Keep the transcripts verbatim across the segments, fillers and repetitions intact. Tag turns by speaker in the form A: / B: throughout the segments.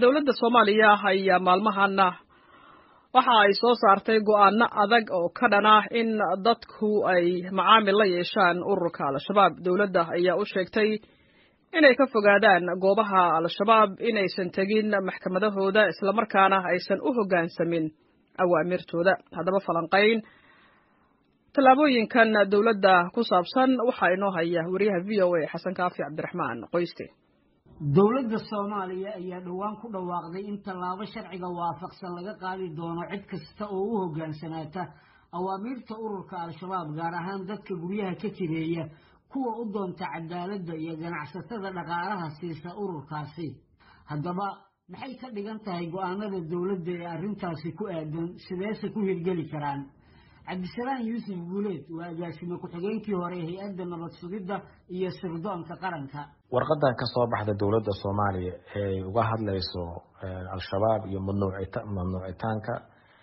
A: dowladda Soomaaliya ayaa maalmahana waxa ay soo saartay go'aano adag oo ka dhan ah in dadku ay macaamil la yeeshaan ururka Al-Shabaab. Dowladda ayaa u sheegtay inay ka fogaadaan goobaha Al-Shabaab inaysan tagin maxkamadahooda isla markaana aysan u hoggaansamin awaamirtooda. Haddaba falanqayn tallaabooyinkan dowladda ku saabsan waxa inoo haya wariyaha V O A Xasan Kaafi Cabdiraxmaan Qoyste.
B: dowladda Soomaaliya ayaa dhawaan ku dhawaaqday in tallaabo sharciga waafaqsan laga qaadi doono cid kasta oo u hoggaansanaata awaamirta ururka Al-Shabaab, gaar ahaan dadka guryaha ka jireeya, kuwa u doonta cadaaladda iyo ganacsatada dhaqaalaha siisa ururkaasi. Haddaba maxay ka dhigan tahay go'aanada dowladda ee arrintaasi ku aadan, sideese ku hirgeli karaan? Cabdisalaam Yuusuf Guuleed waa agaasime ku-xigeenkii hore ee hay'adda nabad sugidda iyo sirdoonka qaranka.
C: warqadan ka soo baxda dowladda Soomaaliya ee uga hadlayso Al-Shabaab iyo mamnuucitaanka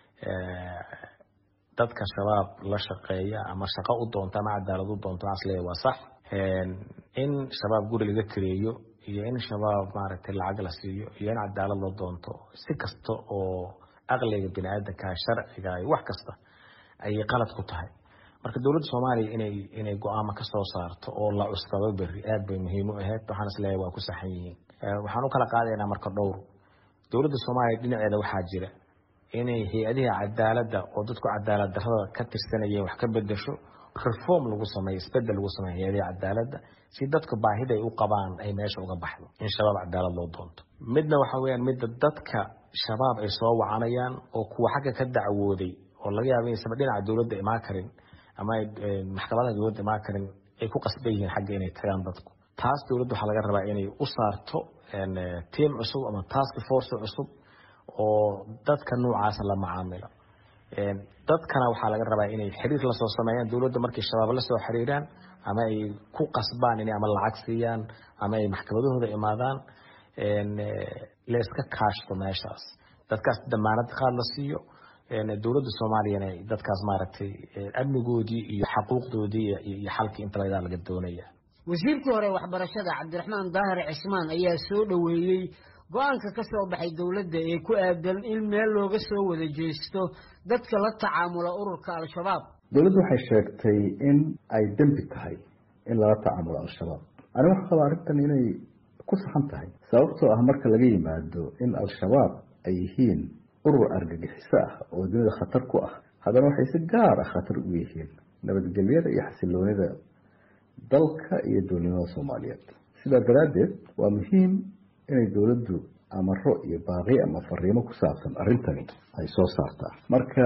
C: dadka shabaab la shaqeeya ama shaqo u doonta ama cadaalad u doonta aslee waa sax in shabaab guri laga kireeyo iyo in shabaab maaragtay lacag la siiyo iyo in cadaalad loo doonto si kasta oo aqliga bini'aadanka sharciga ay wax kasta ay qalad ku tahay. marka dowladda Soomaaliya inay inay go'aamo ka soo saarto oo la cuskado bari aad bay muhiim u ahayd. waxaan isleeyahay waa ku saxan yihiin. waxaan u kala qaadaynaa marka dhowr dowladda Soomaaliya dhinaceeda waxaa jira inay hay'adaha cadaaladda oo dadku cadaalad darrada ka tirsanayeen wax ka bedesho, reform lagu sameeyo, isbedel lagu sameeyo hay'adaha cadaaladda si dadka baahida ay u qabaan ay meesha uga baxdo in shabaab cadaalad loo doonto. midna waxa weeyaan midda dadka shabaab ay soo wacanayaan oo kuwa xagga ka dacwooday oo laga yaabo in sabab dhinaca dowladda imaan karin ama maxkamadaha dowladda imaan karin ay ku qasban yihiin xagga inay tagaan dadku. taas dowladda waxaa laga rabaa inay u saarto team cusub ama task force cusub oo dadka noocaas la macaamilo. dadkana waxaa laga rabaa inay xiriir la soo sameeyaan dowladda markay shabaab la soo xiriiraan ama ay ku qasbaan inay ama lacag siiyaan ama ay maxkamadahooda imaadaan la iska kaashto meeshaas. dadkaas damaanad qaad la siiyo. dowladda Soomaaliya dadkaas maaragtay amnigoodii iyo xuquuqdoodii iyo xalkii inta laga doonaya.
B: wasiirkii hore waxbarashada Cabdiraxmaan Daahir Cismaan ayaa soo dhaweeyay go'aanka ka soo baxay dowladda ee ku aadan in meel looga soo wada jeesto dadka la tacaamula ururka Al-Shabaab.
D: dowladdu waxay sheegtay in ay dambi tahay in lala tacaamulo Al-Shabaab. aniga waxaan qabaa arrintan inay ku saxan tahay sababtoo ah marka laga yimaado in Al-Shabaab ay yihiin urur argagixiso ah oo dunida khatar ku ah, haddana waxay si gaar ah khatar u yihiin nabadgelyada iyo xasiloonida dalka iyo dowladnimada Soomaaliyeed. sidaa daraaddeed waa muhiim inay dowladdu amaro iyo baaqi ama fariimo ku saabsan arrintani ay soo saartaa. marka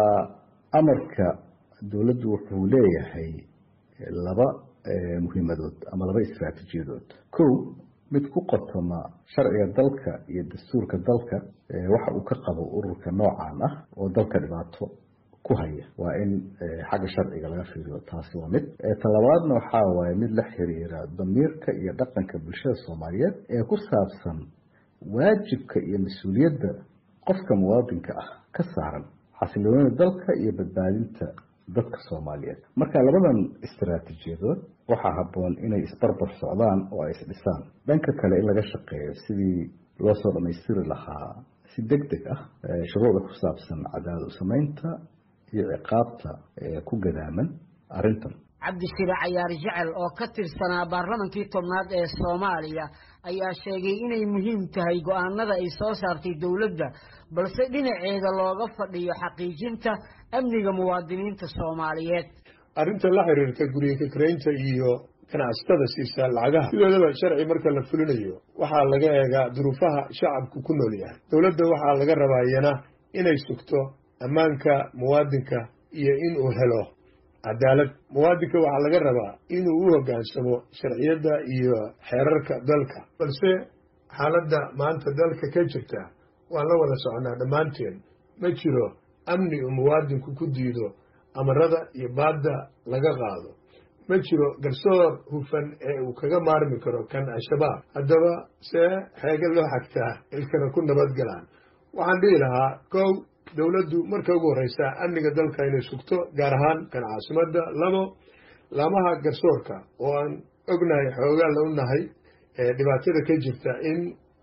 D: amarka dowladdu wuxuu leeyahay laba muhiimadood ama laba istiraatiijiyadood. kow, mid ku qotoma sharciga dalka iyo dastuurka dalka waxa uu ka qabo ururka noocan ah oo dalka dhibaato ku haya, waa in xagga sharciga laga fiiriyo. taasi waa mid. talabaadna waxaa waaye mid la xiriira damiirka iyo dhaqanka bulshada Soomaaliyeed ee ku saabsan waajibka iyo mas-uuliyadda qofka muwaadinka ah ka saaran xasiloonida dalka iyo badbaadinta dadka Soomaaliyeed. marka labadan istiraatiijiyadood waxaa habboon inay isbarbar socdaan oo ay isdhisaan. dhanka kale in laga shaqeeyo sidii loo soo dhammaystiri lahaa si degdeg ah shuruucda ku saabsan cadaalad u samaynta iyo ciqaabta ku gadaaman arrintan.
B: Cabdishire Cayaar Jecel oo ka tirsanaa baarlamankii tobnaad ee Soomaaliya ayaa sheegay inay muhiim tahay go'aanada ay soo saartay dowladda, balse dhinaceeda looga fadhiyo xaqiijinta amniga muwaadiniinta Soomaaliyeed.
E: arrinta la xiriirta guriga ka kireynta iyo ganacsatada siisa lacagaha sidoodaba sharci marka la fulinayo waxaa laga eegaa duruufaha shacabku ku nool yahay. dowladda waxaa laga rabaa iyana inay sugto ammaanka muwaadinka iyo in uu helo cadaalad. muwaadinka waxaa laga rabaa inuu u hoggaansamo sharciyada iyo xeerarka dalka, balse xaaladda maanta dalka ka jirta waan la wada soconaa dhammaanteen. ma jiro amni uu muwaadinku ku diido amarada iyo baadda laga qaado. ma jiro garsoor hufan ee uu kaga maarmi karo kan Al-Shabaab. haddaba see xeega loo xagtaa ilkana ku nabadgalaan? waxaan dhihi lahaa kow, dowladdu marka ugu horeysa amniga dalka inay sugto, gaar ahaan kan caasimadda. labo, laamaha garsoorka oo aan ognahay xoogaa la u nahay dhibaatada ka jirta in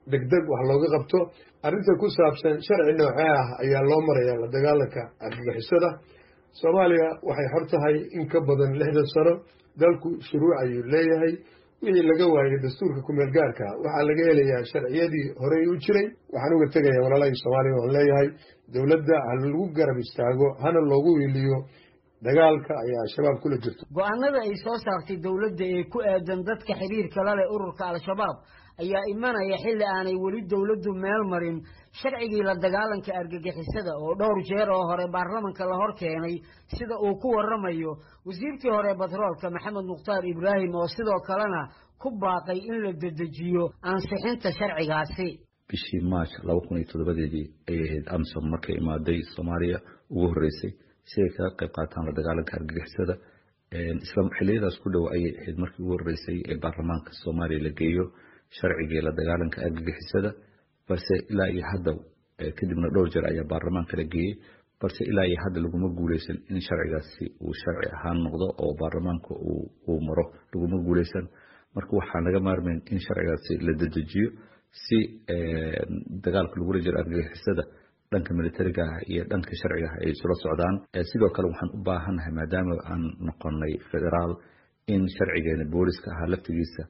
E: degdeg wax looga qabto arrinta ku saabsan sharci noocee ah ayaa loo marayaa la dagaalanka argagixisada. Soomaaliya waxay xor tahay in ka badan lixdan sano, dalku shuruuc ayuu leeyahay. wixii laga waayay dastuurka kumeel gaarka waxaa laga helayaa sharciyadii horey u jiray. waxaan uga tegayaa walaalahii Soomaaliya oo leeyahay dowladda ha lagu garab istaago hana loogu wiiliyo dagaalka ayaa shabaab kula jirto.
B: go'aanada ay soo saartay dowladda ee ku aadan dadka xiriirka la leh ururka al-shabaab ayaa imanaya xilli aanay weli dowladdu meel marin sharcigii la dagaalanka argagixisada oo dhowr jeer oo hore baarlamanka la hor keenay sida uu ku waramayo wasiirkii hore batroolka Maxamed Mukhtaar Ibraahim oo sidoo kalena ku baaqay in la dedejiyo ansixinta sharcigaasi.
F: bishii March laba kun iyo toddoba ay ahayd AMSOM markay imaaday Soomaaliya ugu horeysay si ay ka qayb qaataan la dagaalanka argagixisada. isla xilliyadaas ku dhow ayay ahayd markii ugu horeysay ee baarlamaanka Soomaaliya la geeyo sharcigii la dagaalanka argagixisada, balse ilaa iyo hadda kadibna dhowr jeer ayaa baarlamaanka la geeyey, balse ilaa iyo hadda laguma guuleysan in sharcigaasi uu sharci ahaan noqdo oo baarlamaanka uu uu maro, laguma guuleysan. marka waxaan laga maarmayn in sharcigaasi la dedejiyo si dagaalka lagu jiro argagixisada dhanka militariga iyo dhanka sharciga ay isla socdaan. sidoo kale waxaan u baahanahay maadaama aan noqonay federaal in sharcigeena booliska ahaa laftigiisa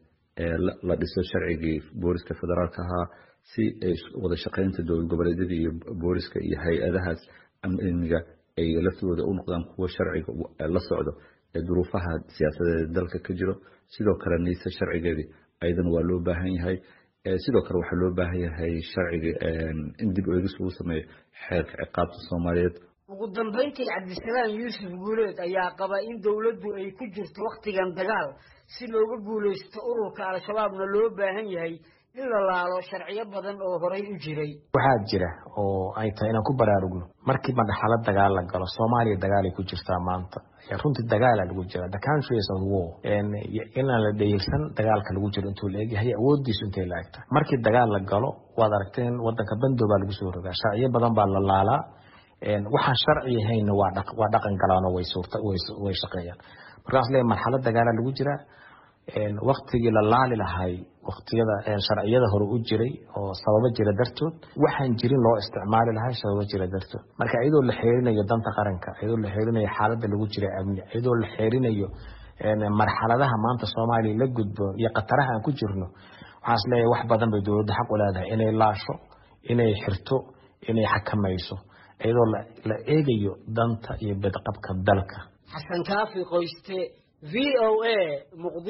F: la dhiso sharcigii booliska federaalka ahaa si wada shaqaynta dowlad goboleedyada iyo booliska iyo hay-adahaas amniga ay laftooda u noqdaan kuwa sharciga la socdo ee duruufaha siyaasadeed dalka ka jiro. sidoo kale niisa sharcigeedii ayadana waa loo baahan yahay. sidoo kale waxaa loo baahan yahay sharciga in dib u eegis lagu sameeyo xeerka ciqaabta Soomaaliyeed.
B: ugu dambeyntii Cabdisalaam Yuusuf Guuleed ayaa qaba in dowladdu ay ku jirto waqtigan dagaal si looga guuleysto ururka al-shabaabna loo baahan yahay in la laalo sharciyo badan oo horey u jiray.
C: waxaa jira oo ay tahay inaan ku baraarugno markii madaxalad dagaal la galo Soomaaliya dagaal ay ku jirtaa maanta. runtii dagaal lagu jira the country is on war and in la dheeysan dagaalka lagu jiro intuu leeyahay awoodiisu intee la egta. markii dagaal la galo waad aragteen wadanka bandooba lagu soo rogaa, sharciyo badan baa la laalaa. waxaan sharci ahayn waa dhaq waa dhaqan galaano way suurta way shaqeeyaan. markaas leeyahay marxalad dagaal lagu jira waqtigii la laali lahay waqtiyada sharciyada hore u jiray oo sababo jira dartood waxaan jirin loo isticmaali lahaa sababo jira dartood. marka iyadoo la xeerinayo danta qaranka, iyadoo la xeerinayo xaaladda lagu jira amni, iyadoo la xeerinayo marxaladaha maanta Soomaaliya la gudbo iyo qataraha aan ku jirno, waxaas leeyahay wax badan bay dowladda xaq u leedahay inay laasho, inay xirto, inay xakamayso iyadoo la eegayo danta iyo badqabka dalka.
B: Xasan Kaafi Qoyste, V O A Muqdisho.